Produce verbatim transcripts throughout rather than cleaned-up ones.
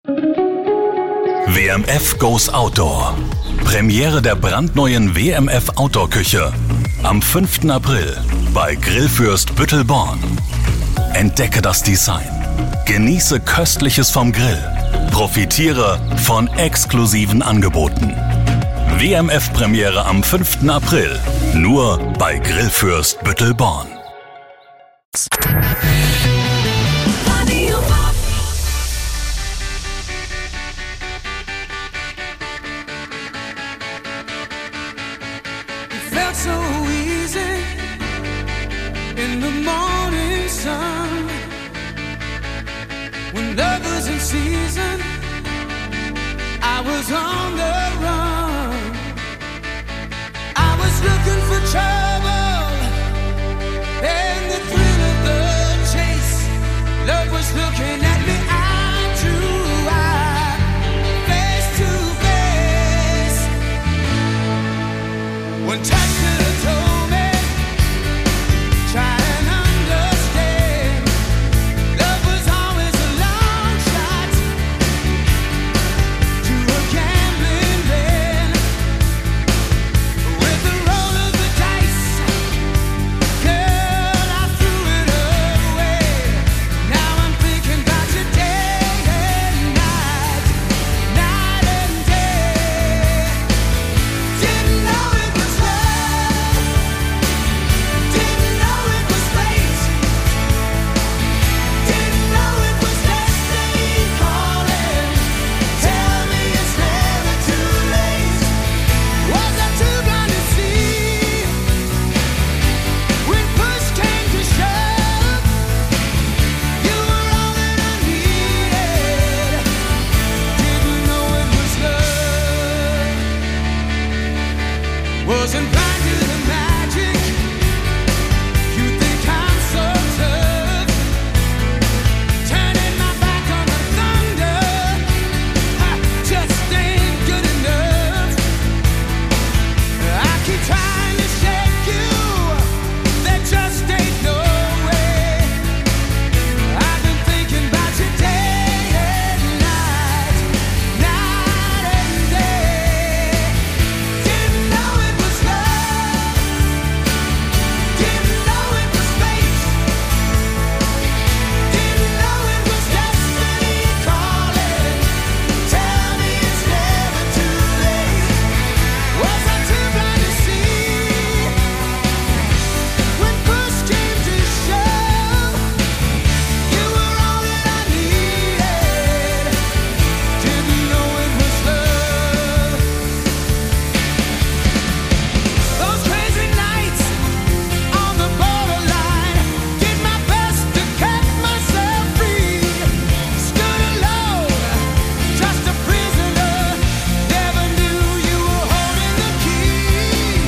W M F Goes Outdoor. Premiere der brandneuen W M F Outdoor-Küche. Am fünften April bei Grillfürst Büttelborn. Entdecke das Design. Genieße Köstliches vom Grill. Profitiere von exklusiven Angeboten. W M F-Premiere am fünften April. Nur bei Grillfürst Büttelborn. So easy in the morning sun, when love was in season, I was on the run. I was looking for trouble and the thrill of the chase. Love was looking at me, eye to eye, face to face. When touch told me, try and understand. Love was always a long shot to a gambling den. With the roll of the dice, girl, I threw it away. Now I'm thinking about you day and night, night and day. Didn't know it was love. Didn't know it was fate. Didn't know it was destiny calling. Tell me it's never too late. Was I too blind to see? When push came to shove, you were all that I needed. Didn't know it was love. Wasn't blind to the magic. You think I'm so tough, turning my back on the thunder. I just ain't good enough. I keep trying to shake you, there just ain't no way. I've been thinking about you day and night, night and day. Didn't know it was love. Didn't know it was fate. Didn't know it was destiny calling. Tell me it's never too late. Was I too blind to see? When push came to shove, you were all that I needed. Didn't know it was love. Those crazy nights on the borderline, did my best to cut myself free. Stood alone, just a prisoner. Never knew you were holding the key.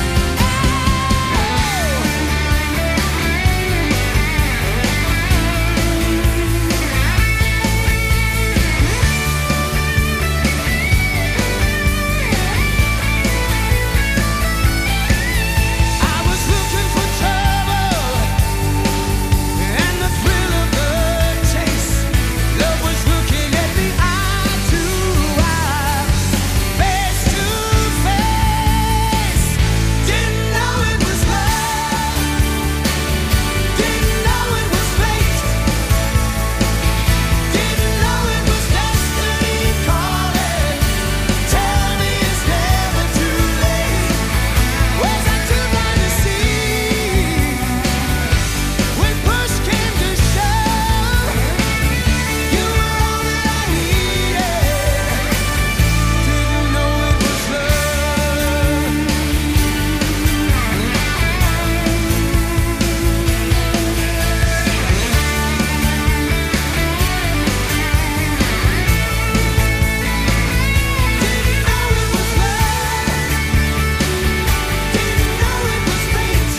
I was looking for trouble and the thrill of the chase. Love was looking at me eye to eye, face to face. Didn't know it was love. Didn't know it was fate. Didn't know it was destiny calling. Tell me it's never too late. Was I too blind to see? When push came to shove, you were all that I needed. Didn't know it was love. Didn't know it was love. Didn't know it was fate.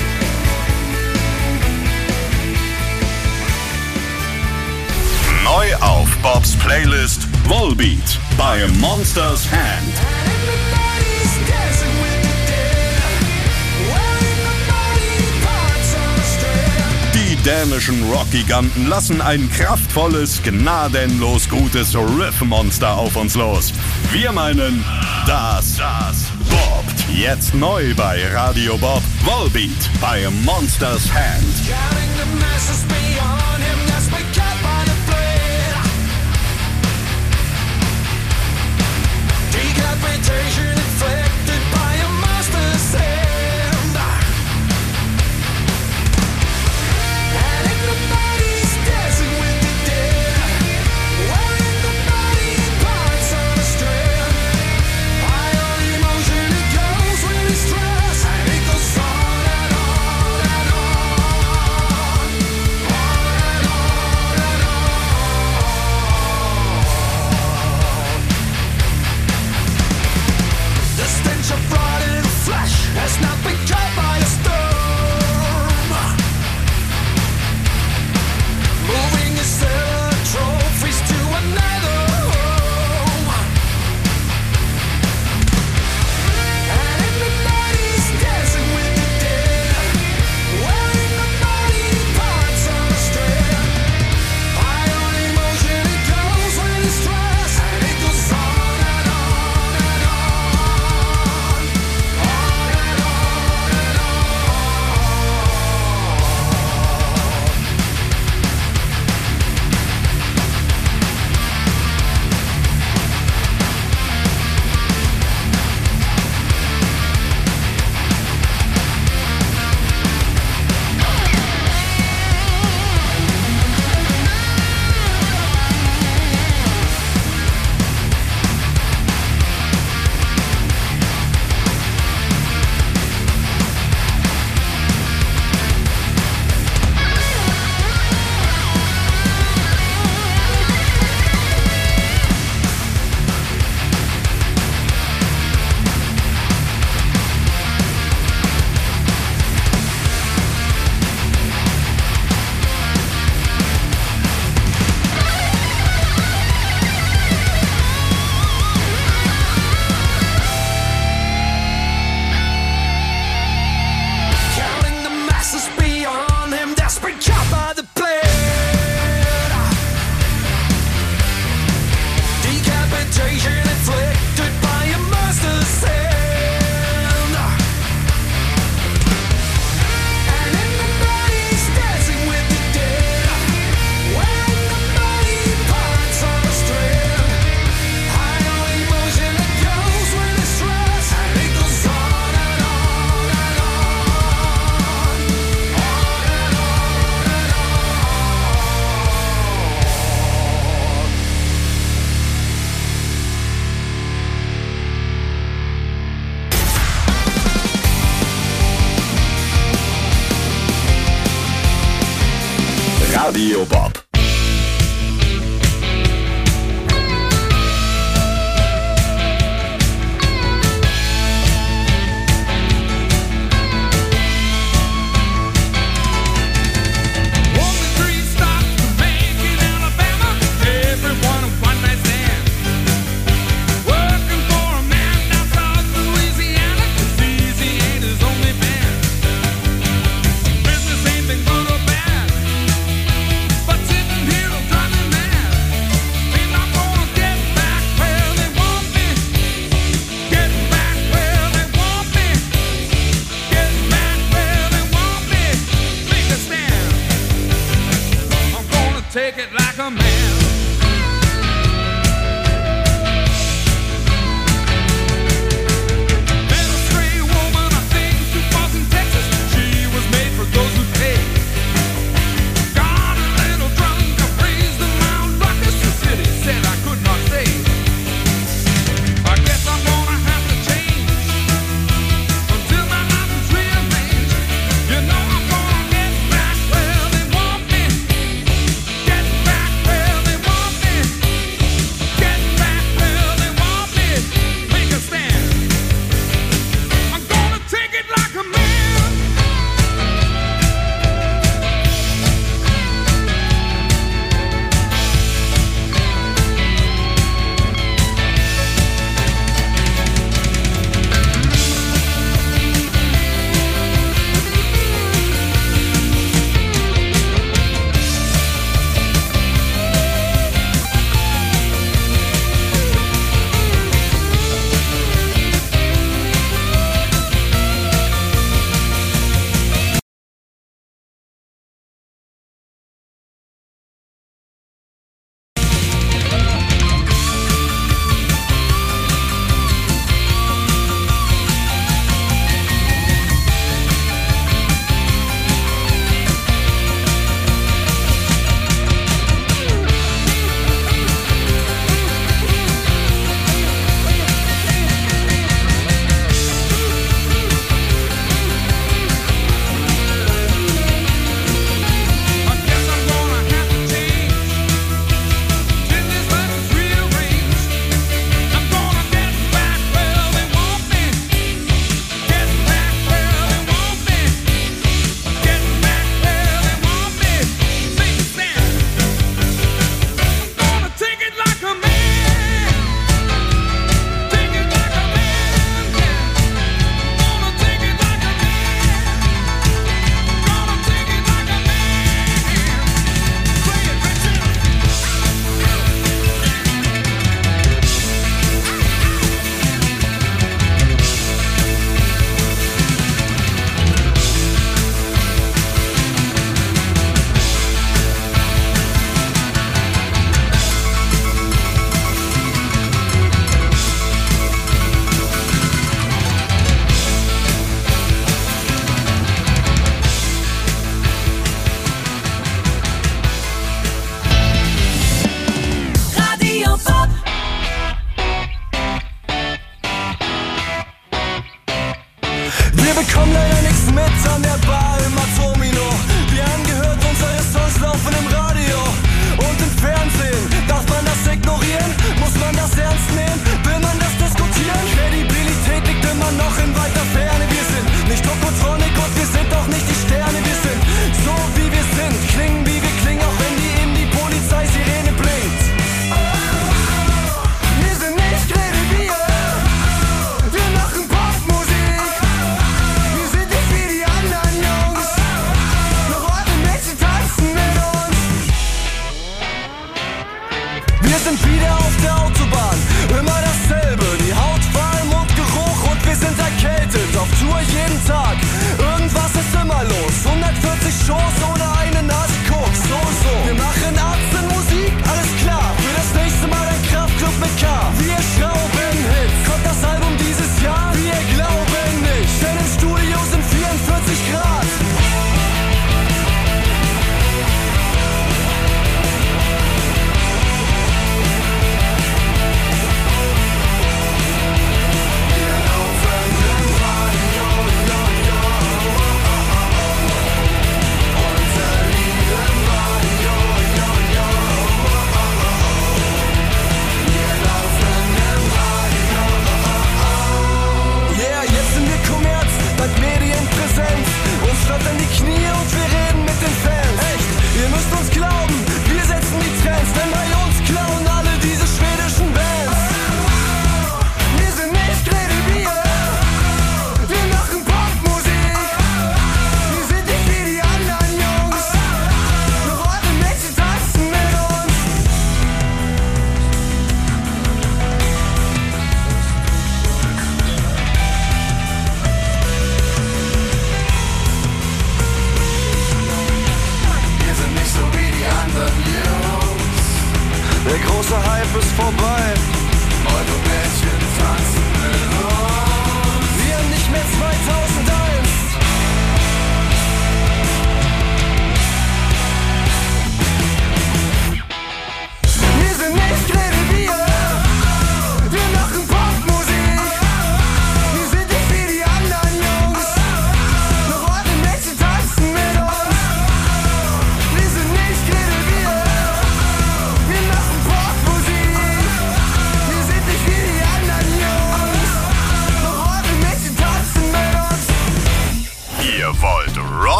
Neu auf Bobs Playlist Volbeat bei Monsters Hand. Everybody's dancing with the dead, wearing the body parts on a strap. Die dänischen Rockgiganten lassen ein kraftvolles, gnadenlos gutes Riffmonster auf uns los. Wir meinen, das, das bobbt. Jetzt neu bei Radio Bob, Volbeat bei Monsters Hand. Counting the masses beyond him, that's been cut by the blade. Decapitation inflicted by a monster's hand. And if the body's dancing with the dead, wearing the body parts on a strand, high on emotion it goes with his stress, and it goes on and on and on, on and on and on. The stench of rotted flesh has not been cut by a storm. Moving his cellular trophies to another home. And everybody's dancing with the dead, wearing the body parts on a strand. High on emotion it goes with his stress, and it goes on and on and on, on and on and on. Counting the masses beyond him, that's been cut by the blade. Decapitation inflicted by a monster's hand. And everybody's dancing with the dead, wearing the body parts on a strand. High on emotion it goes with the stress, and it goes on and on and on, on and on and on. Radio Bob. Only three stops to make in Alabama. Everyone a one-night stand. Working for a man down south Louisiana, 'cause easy ain't his only band. Business ain't been good or bad, but today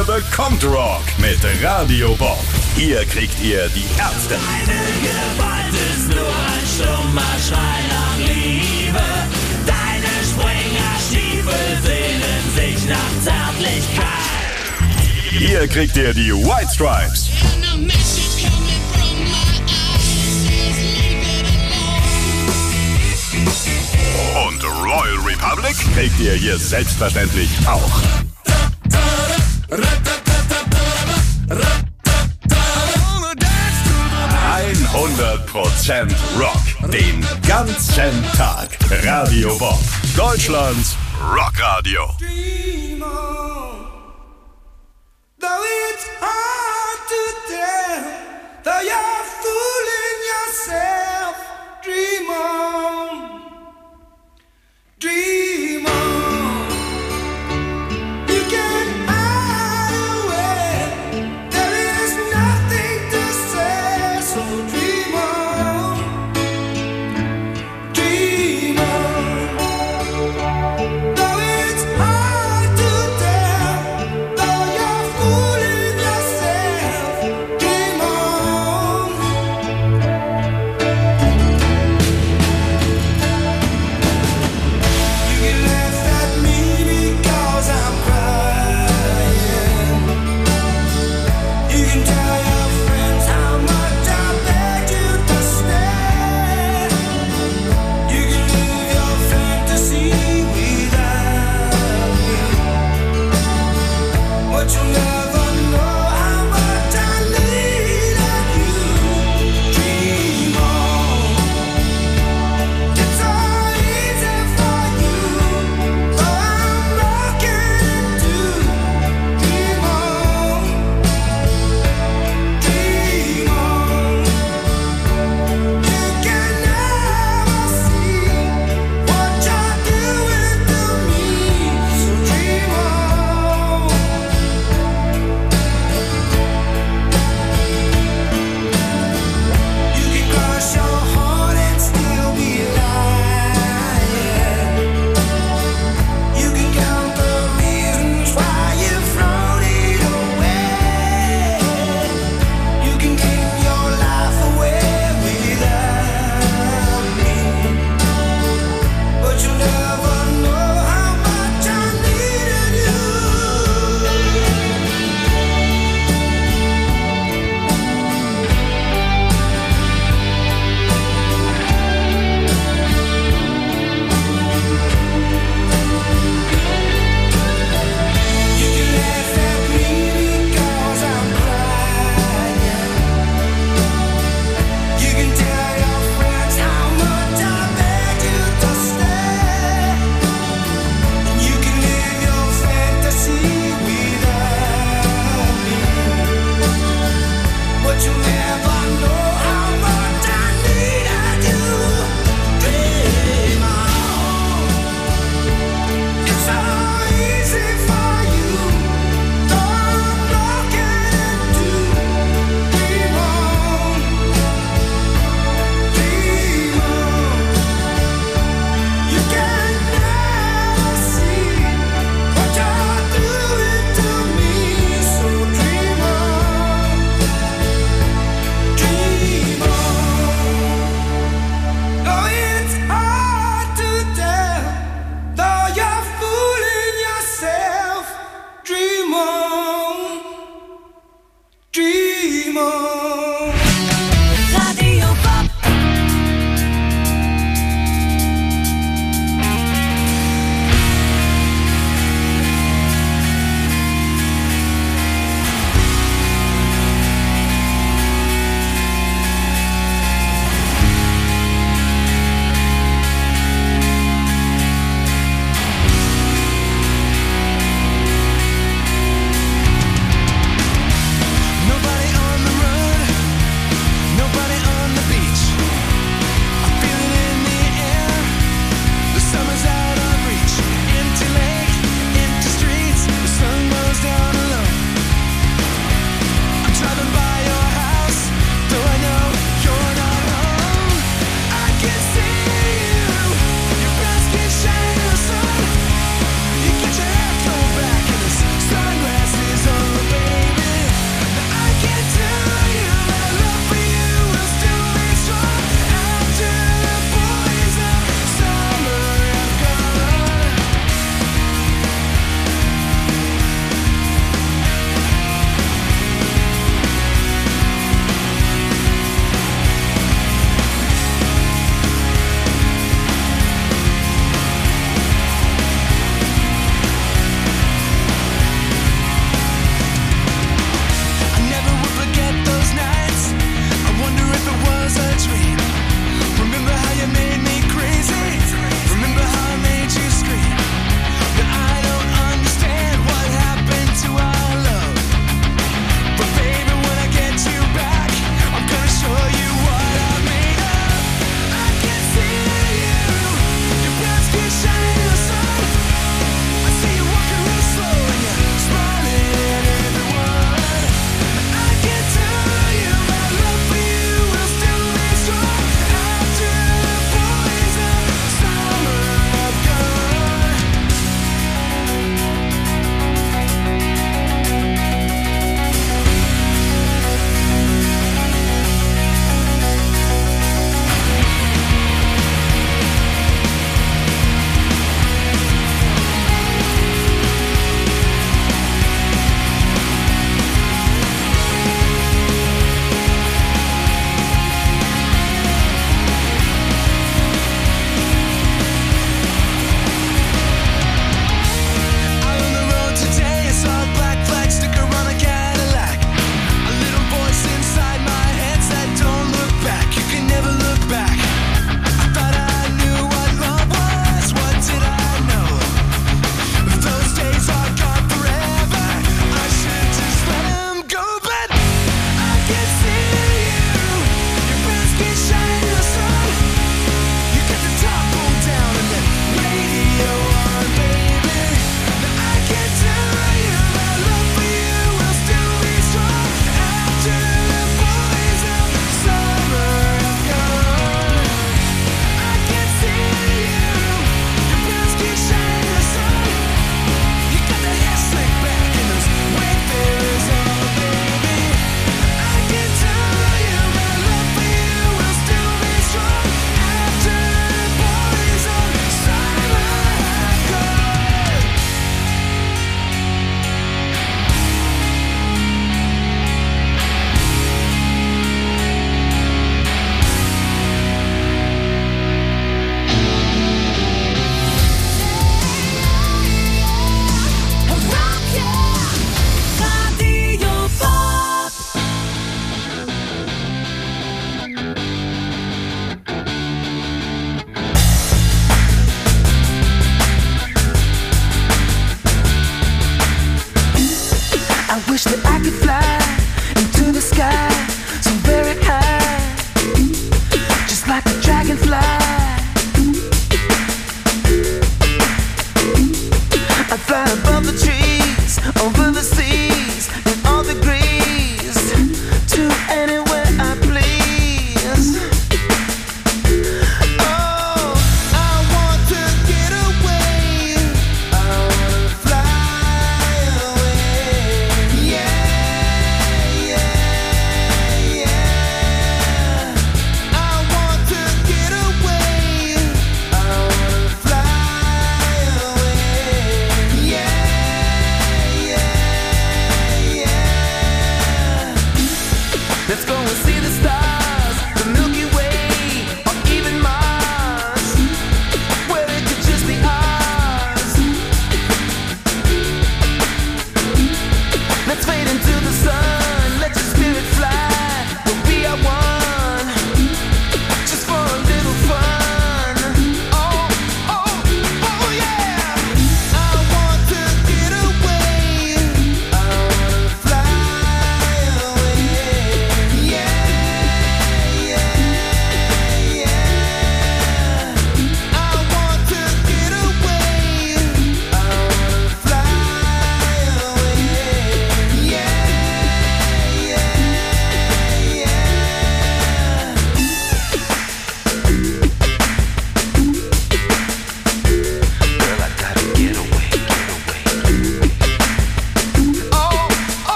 Hier bekommt Rock mit Radio Bob. Hier kriegt ihr die Ärzte. Deine Gewalt ist nur ein stummer Schrei nach Liebe. Deine Springerstiefel sehnen sich nach Zärtlichkeit. Hier kriegt ihr die White Stripes. Und Royal Republic kriegt ihr hier selbstverständlich auch. hundert Prozent Rock, den ganzen Tag. Radio Bob, Deutschlands Rockradio. Dream on, though it's hard to tell, though you're fooling yourself. Dream on, dream on. You can hide away. There is nothing to say, so dream on, dream on. Though it's hard to tell, though you're fooling yourself, dream on.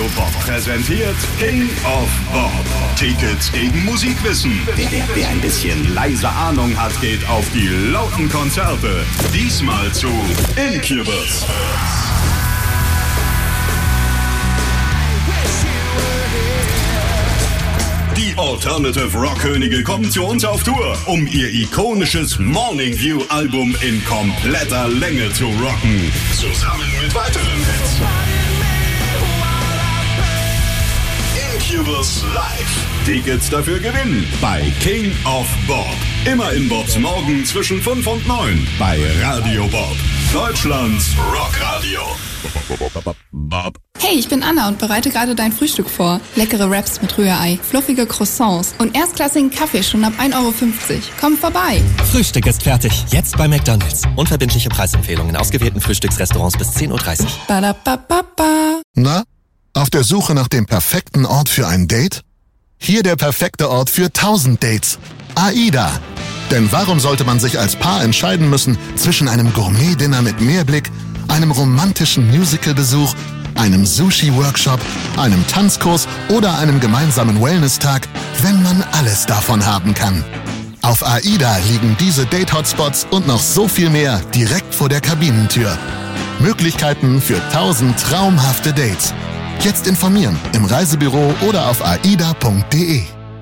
Bob präsentiert King of Bob. Tickets gegen Musikwissen. Wer, wer, wer ein bisschen leise Ahnung hat, geht auf die lauten Konzerte. Diesmal zu Incubus. Die Alternative Rock-Könige kommen zu uns auf Tour, um ihr ikonisches Morning View-Album in kompletter Länge zu rocken. Zusammen mit weiteren Hits. Incubus Live. Tickets dafür gewinnen bei King of Bob. Immer in Bobs Morgen zwischen fünf und neun bei Radio Bob. Deutschlands Rockradio. Bob. Hey, ich bin Anna und bereite gerade dein Frühstück vor. Leckere Wraps mit Rührei, fluffige Croissants und erstklassigen Kaffee schon ab ein Euro fünfzig. Komm vorbei. Frühstück ist fertig. Jetzt bei McDonald's. Unverbindliche Preisempfehlungen in ausgewählten Frühstücksrestaurants bis zehn Uhr dreißig. Badabababa. Na, auf der Suche nach dem perfekten Ort für ein Date? Hier der perfekte Ort für tausend Dates. AIDA. Denn warum sollte man sich als Paar entscheiden müssen zwischen einem Gourmet-Dinner mit Meerblick, einem romantischen Musical-Besuch, einem Sushi-Workshop, einem Tanzkurs oder einem gemeinsamen Wellness-Tag, wenn man alles davon haben kann? Auf AIDA liegen diese Date-Hotspots und noch so viel mehr direkt vor der Kabinentür. Möglichkeiten für tausend traumhafte Dates. Jetzt informieren im Reisebüro oder auf aida punkt de.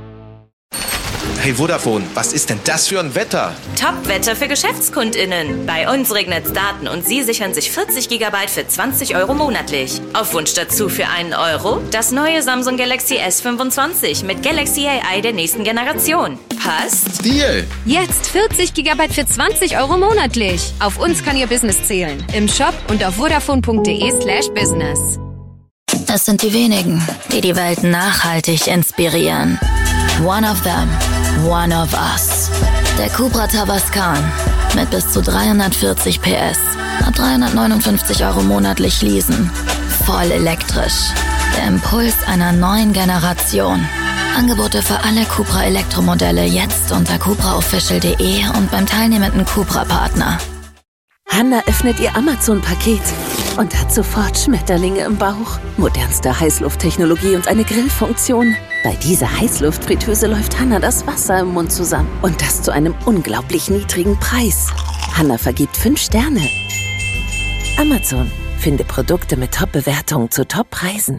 Hey Vodafone, was ist denn das für ein Wetter? Top-Wetter für GeschäftskundInnen. Bei uns regnet's Daten und Sie sichern sich vierzig Gigabyte für zwanzig Euro monatlich. Auf Wunsch dazu für einen Euro das neue Samsung Galaxy S fünfundzwanzig mit Galaxy A I der nächsten Generation. Passt? Deal! Jetzt vierzig Gigabyte für zwanzig Euro monatlich. Auf uns kann Ihr Business zählen. Im Shop und auf vodafone punkt de slash business. Es sind die wenigen, die die Welt nachhaltig inspirieren. One of them, one of us. Der Cupra Tavascan mit bis zu dreihundertvierzig P S. Ab dreihundertneunundfünfzig Euro monatlich leasen. Voll elektrisch. Der Impuls einer neuen Generation. Angebote für alle Cupra Elektromodelle jetzt unter cupra official punkt de und beim teilnehmenden Cupra-Partner. Hanna öffnet ihr Amazon-Paket und hat sofort Schmetterlinge im Bauch. Modernste Heißlufttechnologie und eine Grillfunktion. Bei dieser Heißluftfritteuse läuft Hanna das Wasser im Mund zusammen. Und das zu einem unglaublich niedrigen Preis. Hanna vergibt fünf Sterne. Amazon. Finde Produkte mit Top-Bewertungen zu Top-Preisen.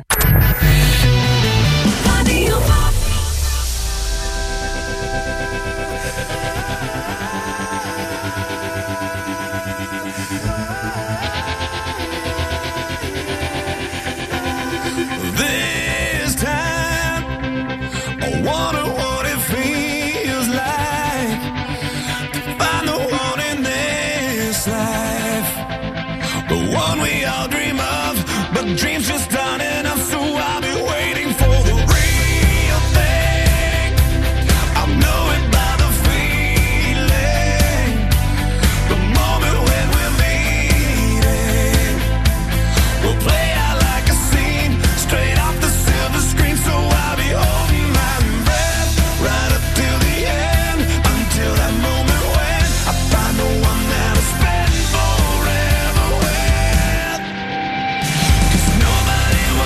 Dreams just done enough, so I'll be waiting for the real thing. I'll know it by the feeling. The moment when we're meeting, we'll play out like a scene, straight off the silver screen. So I'll be holding my breath right up till the end, until that moment when I find the one that'll spend forever with. 'Cause nobody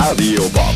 Radio Bob.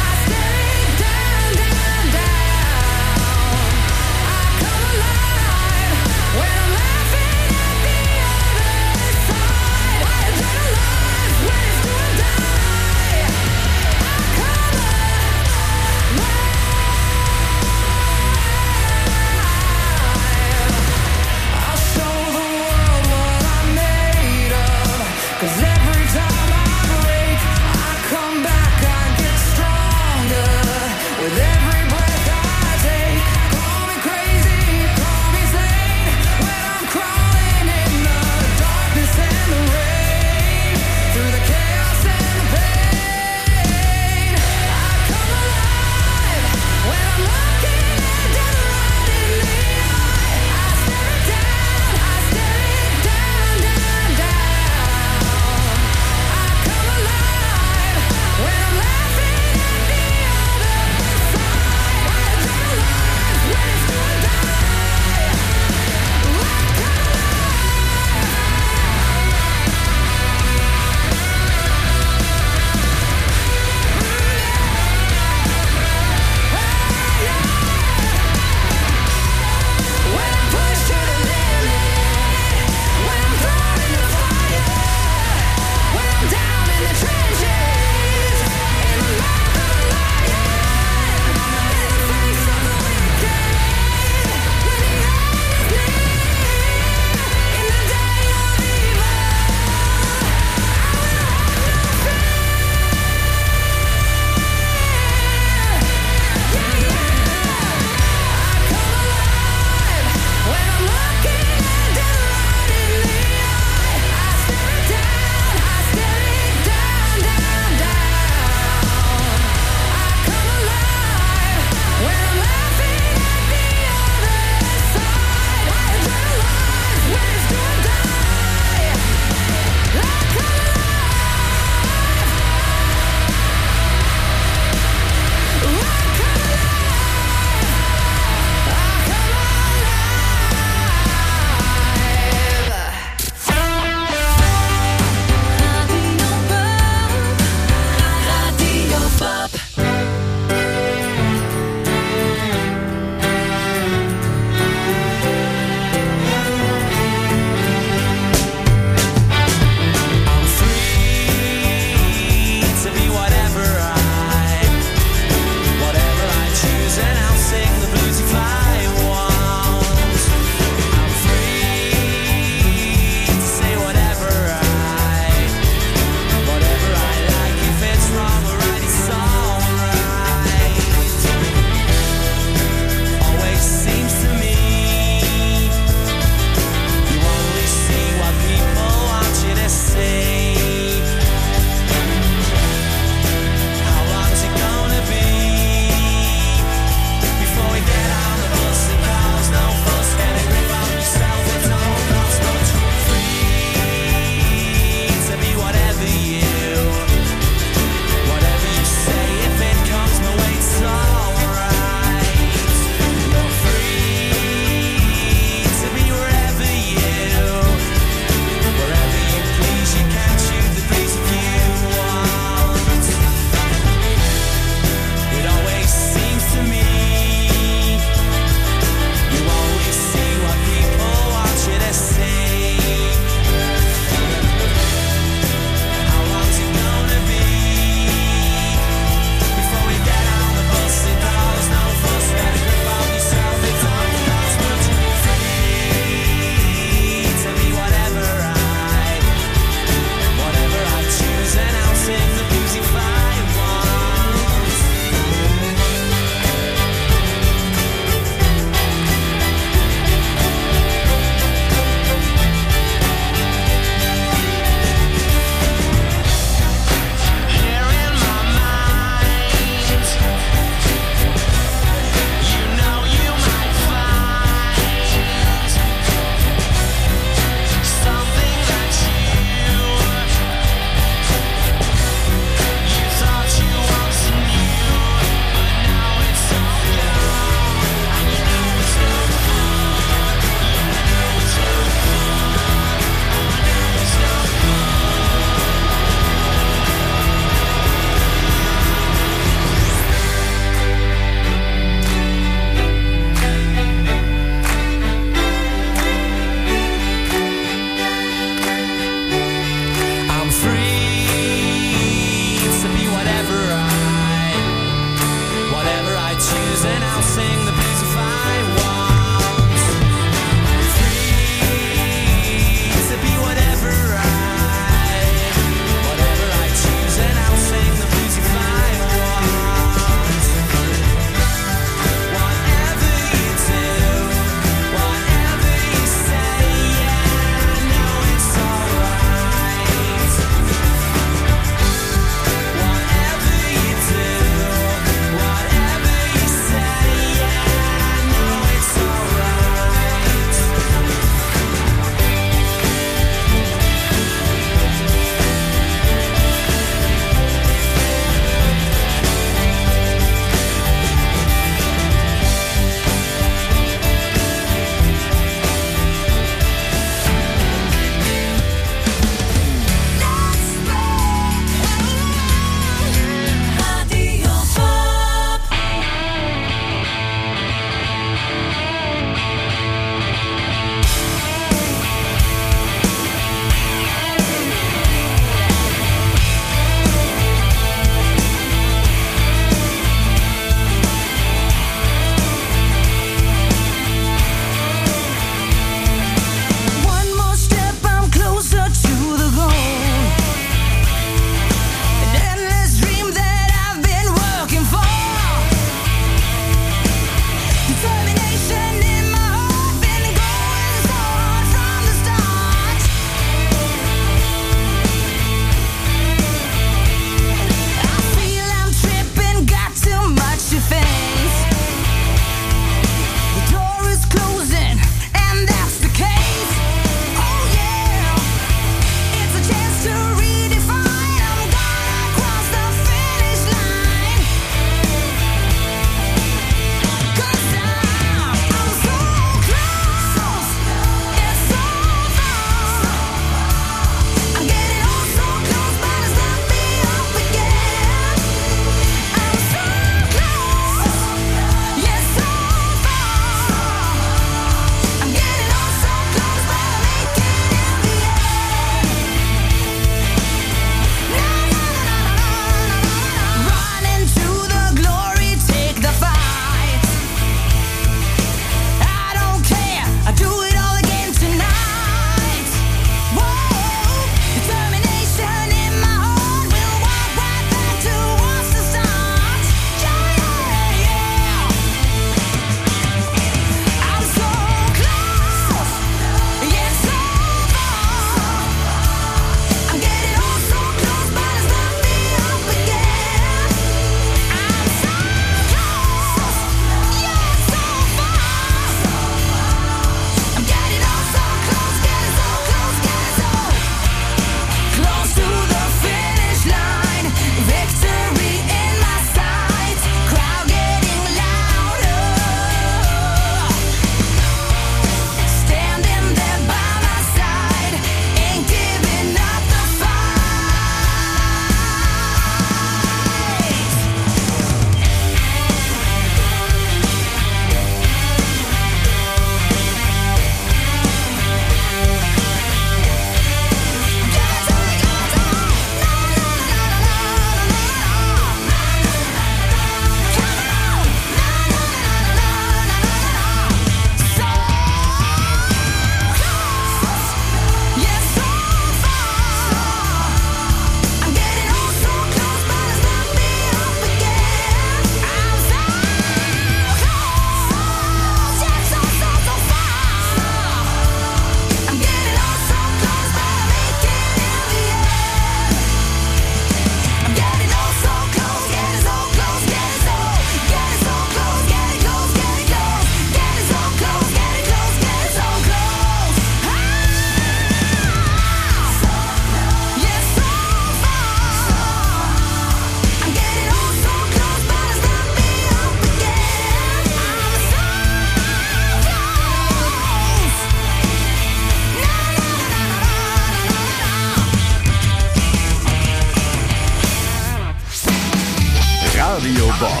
Radio Bob.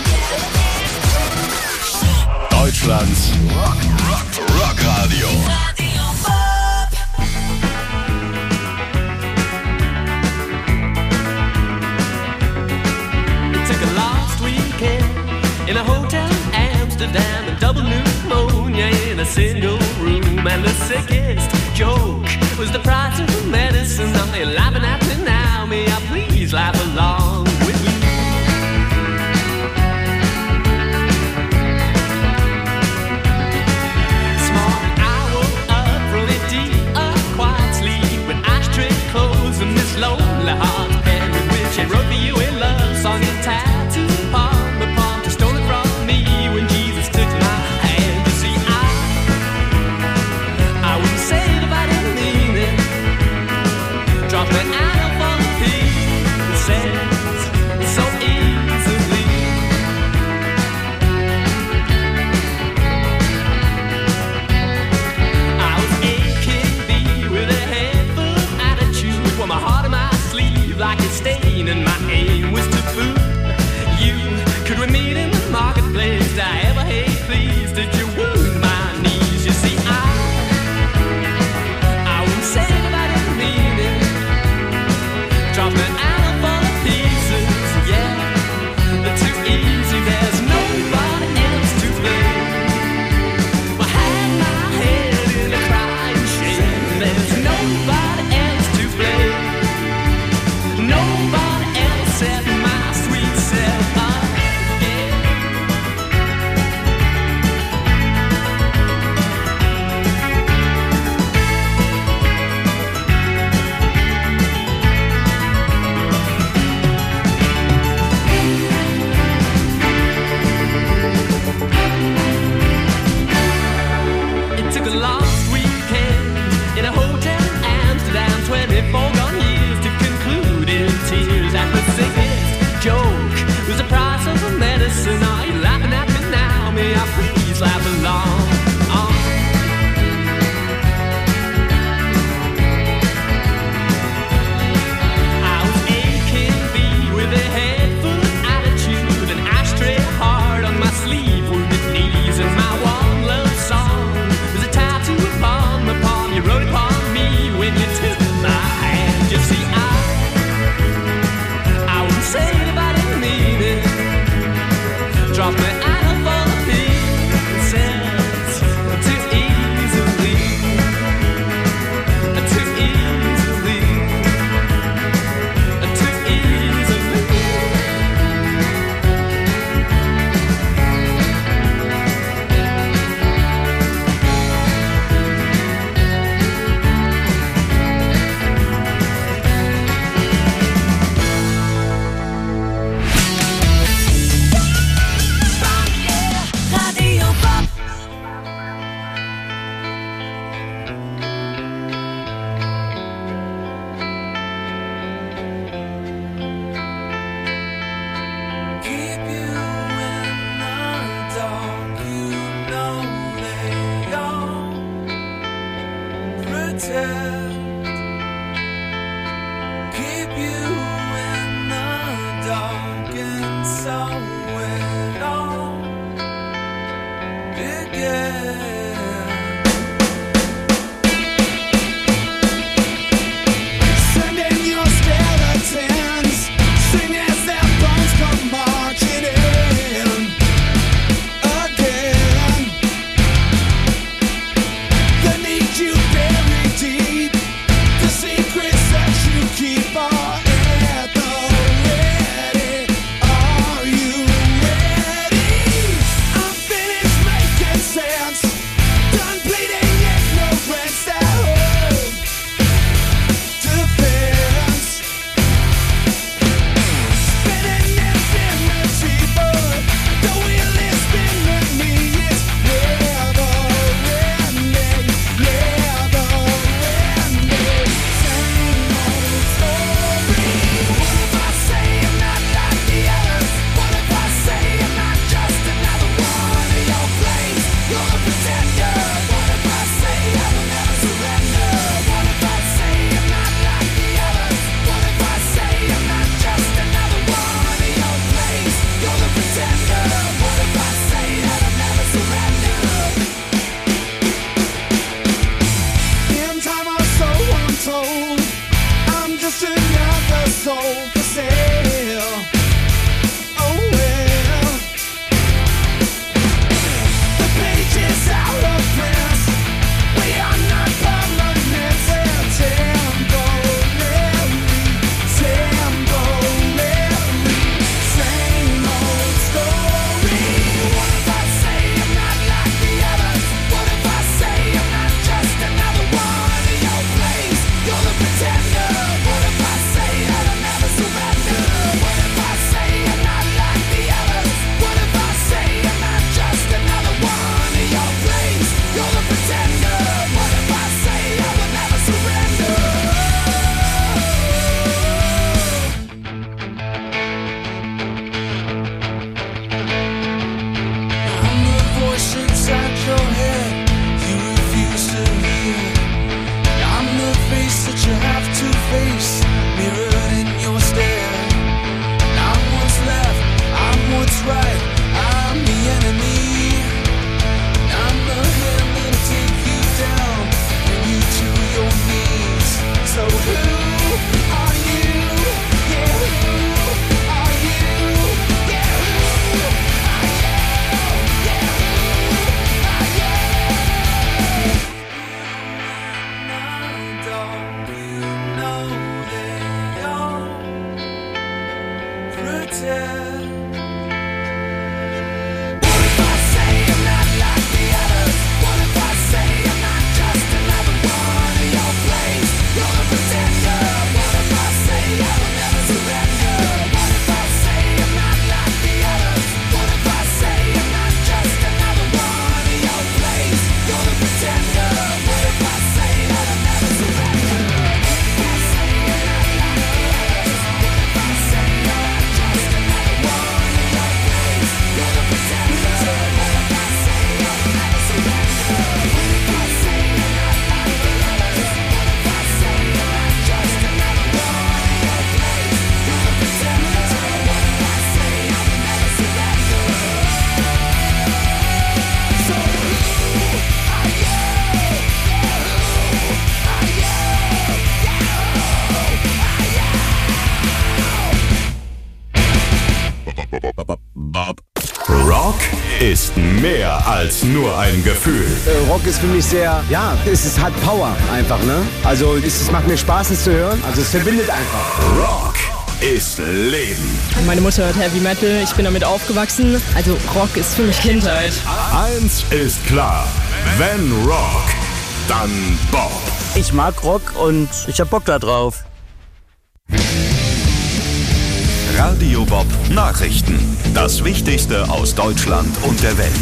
Deutschlands Rock, Rock, Rock Radio. Took a last weekend in a hotel in Amsterdam, a double pneumonia in a single room, and the sickest joke was the price of the medicine. Now you're laughing at me now, may I please laugh along with you? Small hour up, really deep, a quiet sleep, with ashtray clothes and this lonely heart pen with which I wrote for you a love song and tattoo palm upon to stole it from me when Jesus took my hand. You see, I I wouldn't say it if I didn't mean it. Drop it out of all the pieces so easily. I was A K B with a head full of attitude, with my heart in my sleeve like a stain, and my aim was to fool you. Could we meet in the marketplace? Did I ever hate please? Did you wound my knees? You see, I I wouldn't say it if I didn't mean it. Drop me out of all the pieces, yeah. They're too easy, there's nobody else to blame. I had my head in a crying shame. There's nobody else to blame. Nobody else set my sweet tell. Oh well, the page is out of print. We are not permanent. Temporary, temporary, same old story. What if I say I'm not like the others? What if I say I'm not just another one in your place? You're the pretender. What if I say that I'll never surrender? What if I say I'm not like the others? What if I say I'm not just another one in your place? You're the pretender. What if I say I will never surrender? I'm the voice inside your head you refuse to hear. I'm the face that you have to face, mirrored in your stare. I'm what's left, I'm what's right, I'm the enemy. I'm the hand that'll take you down, bring you to your knees. So who are you? Yeah, who are you? Yeah, who are you? Yeah, who are you? Don't you know that you're pretend? What if I say I'm not like the others? What if I say I'm not just another one in your place? You're the pretender. What if I say I will never surrender? What if I say I'm not like the others? What if I say I'm not just another one in your place? You're the pretender. What if I say that I'll never surrender? What if I say I'm not like the others? What if I say I'm not just another one in your place? You're the pretender. What if I say I will never surrender? What if I say I'm not like the others? What if I say I'm not just another one in your place? You're the pretender. What if I say I will never surrender? So who are you? Yeah, who are you? Rock ist mehr als nur ein Gefühl. Äh, Rock ist für mich sehr, ja, es ist, hat Power einfach, ne? Also es, es macht mir Spaß, es zu hören. Also es verbindet einfach. Rock ist Leben. Meine Mutter hört Heavy Metal, ich bin damit aufgewachsen. Also Rock ist für mich Kindheit. Eins ist klar, wenn Rock, dann Bob. Ich mag Rock und ich hab Bock da drauf. Radio Bob Nachrichten. Das Wichtigste aus Deutschland und der Welt.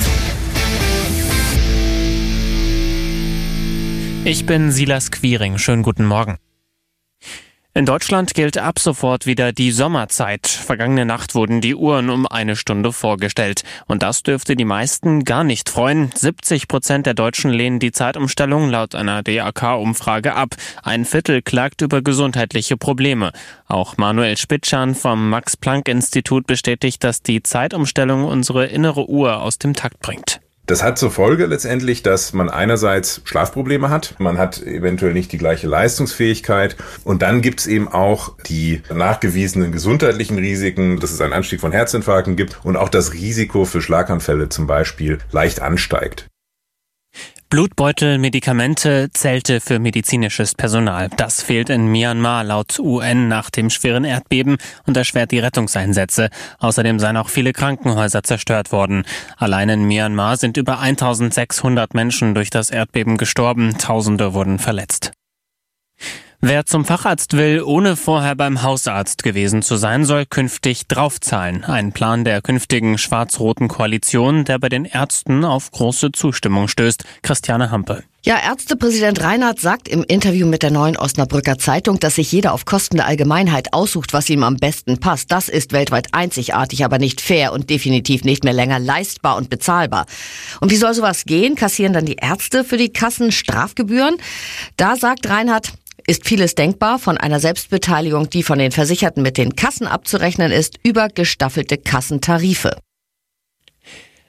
Ich bin Silas Quiring. Schönen guten Morgen. In Deutschland gilt ab sofort wieder die Sommerzeit. Vergangene Nacht wurden die Uhren um eine Stunde vorgestellt. Und das dürfte die meisten gar nicht freuen. siebzig Prozent der Deutschen lehnen die Zeitumstellung laut einer D A K-Umfrage ab. Ein Viertel klagt über gesundheitliche Probleme. Auch Manuel Spitschan vom Max-Planck-Institut bestätigt, dass die Zeitumstellung unsere innere Uhr aus dem Takt bringt. Das hat zur Folge letztendlich, dass man einerseits Schlafprobleme hat, man hat eventuell nicht die gleiche Leistungsfähigkeit und dann gibt es eben auch die nachgewiesenen gesundheitlichen Risiken, dass es einen Anstieg von Herzinfarkten gibt und auch das Risiko für Schlaganfälle zum Beispiel leicht ansteigt. Blutbeutel, Medikamente, Zelte für medizinisches Personal. Das fehlt in Myanmar laut U N nach dem schweren Erdbeben und erschwert die Rettungseinsätze. Außerdem seien auch viele Krankenhäuser zerstört worden. Allein in Myanmar sind über eintausendsechshundert Menschen durch das Erdbeben gestorben. Tausende wurden verletzt. Wer zum Facharzt will, ohne vorher beim Hausarzt gewesen zu sein, soll künftig draufzahlen. Ein Plan der künftigen schwarz-roten Koalition, der bei den Ärzten auf große Zustimmung stößt. Christiane Hampe. Ja, Ärztepräsident Reinhardt sagt im Interview mit der Neuen Osnabrücker Zeitung, dass sich jeder auf Kosten der Allgemeinheit aussucht, was ihm am besten passt. Das ist weltweit einzigartig, aber nicht fair und definitiv nicht mehr länger leistbar und bezahlbar. Und wie soll sowas gehen? Kassieren dann die Ärzte für die Kassen Strafgebühren? Da sagt Reinhardt, ist vieles denkbar, von einer Selbstbeteiligung, die von den Versicherten mit den Kassen abzurechnen ist, über gestaffelte Kassentarife.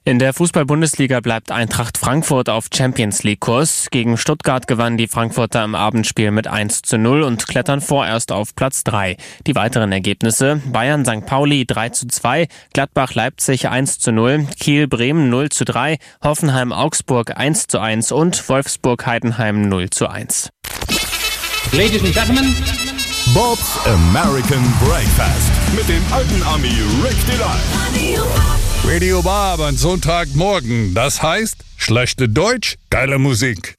In der Fußball-Bundesliga bleibt Eintracht Frankfurt auf Champions-League-Kurs. Gegen Stuttgart gewannen die Frankfurter im Abendspiel mit eins zu null und klettern vorerst auf Platz drei. Die weiteren Ergebnisse: Bayern Sankt Pauli drei zu zwei, Gladbach Leipzig eins zu null, Kiel Bremen null zu drei, Hoffenheim Augsburg eins zu eins und Wolfsburg Heidenheim null zu eins. Ladies and Gentlemen, Bob's American Breakfast mit dem alten Ami Rick Delisle. Radio Bob am Sonntagmorgen. Das heißt, schlechte Deutsch, geile Musik.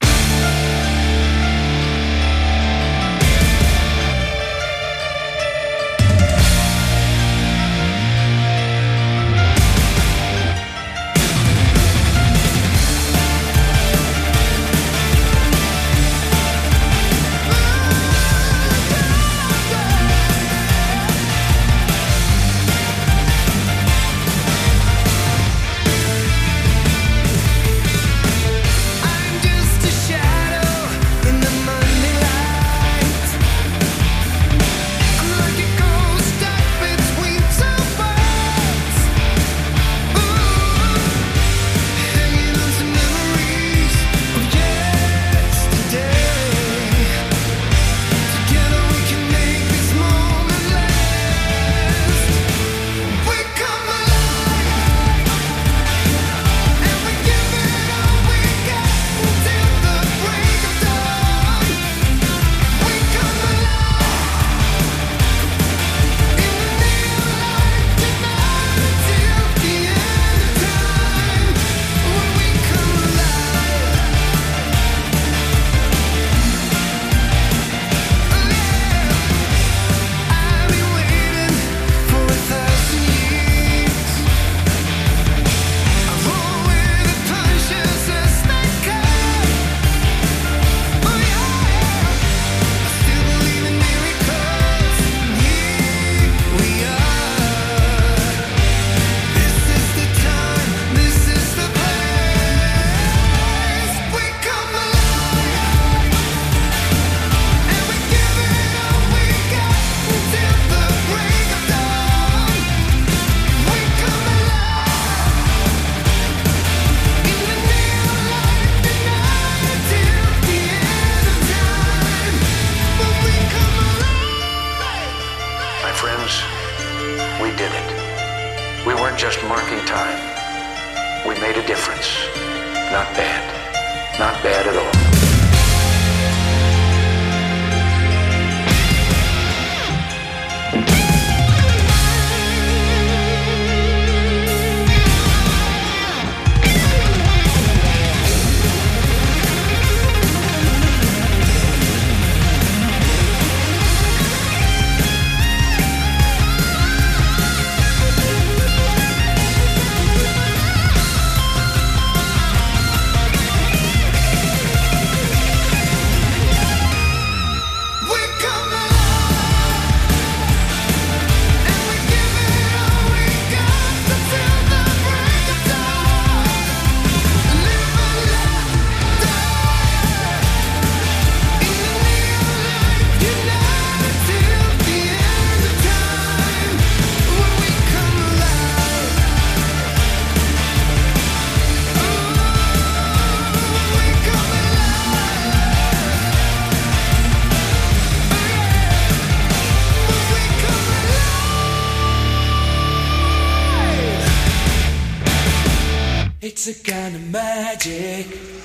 It's a kind of magic.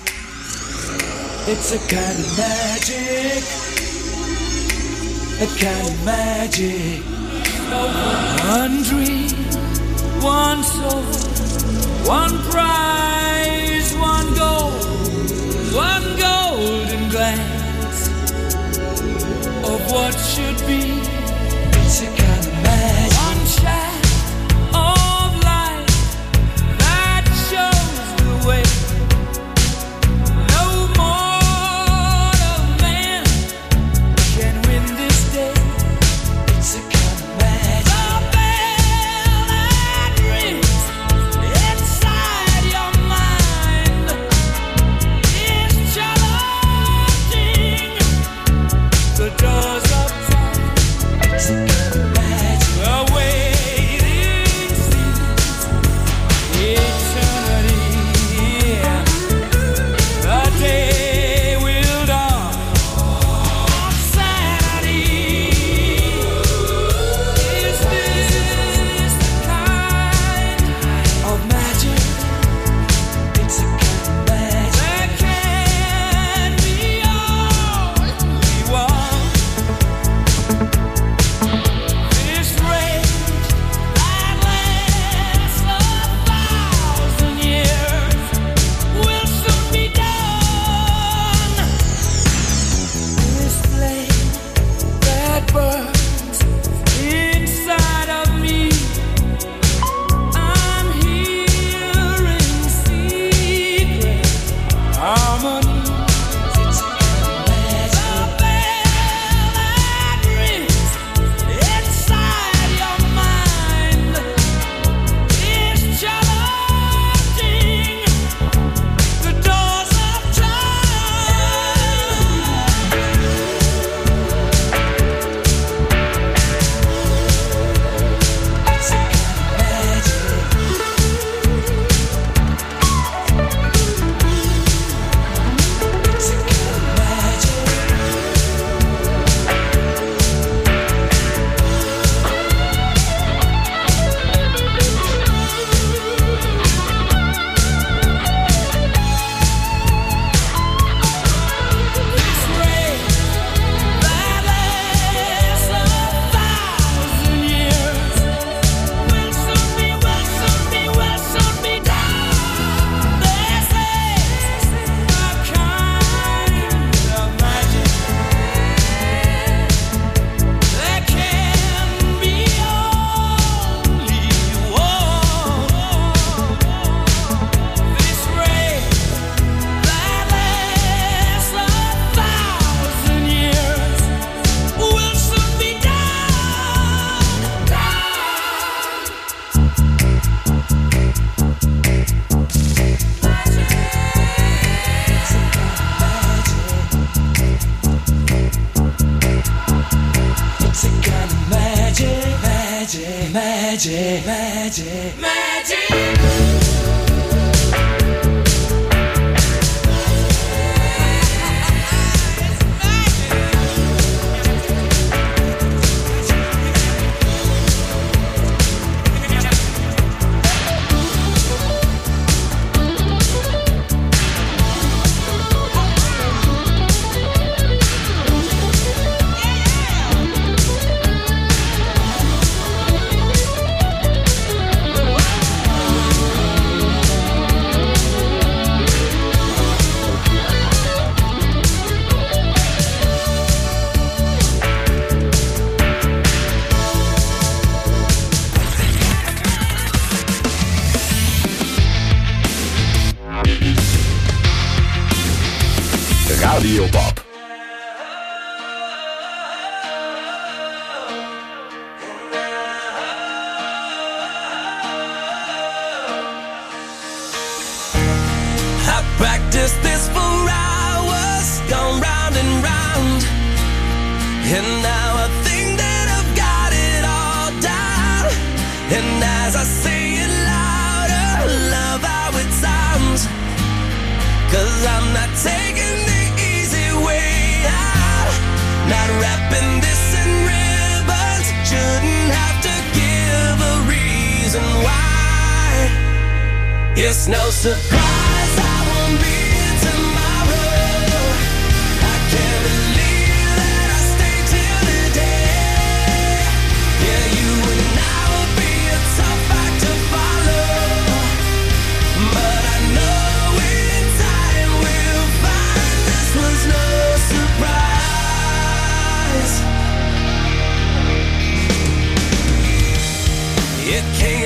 It's a kind of magic. A kind of magic. One dream, one soul, one prize, one goal, one golden glance of what should be. It's a kind of magic. One shaft of light that shows the way. No mortal man can win this day. It's a kind of magic. The bell that rings inside your mind is challenging the doors of time. magic, magic, magic, magic. Radio Bob. I practiced this for hours, gone round and round, and now I think that I've got it all down. And as I say it louder, love how it sounds, 'cause I'm not taking the easy way out, not wrapping this in ribbons, shouldn't have to give a reason why. It's no surprise I won't be here tomorrow. I can't believe that I stayed till today. Yeah, you and I will be a tough act to follow, but I know in time we'll find this was no surprise. It came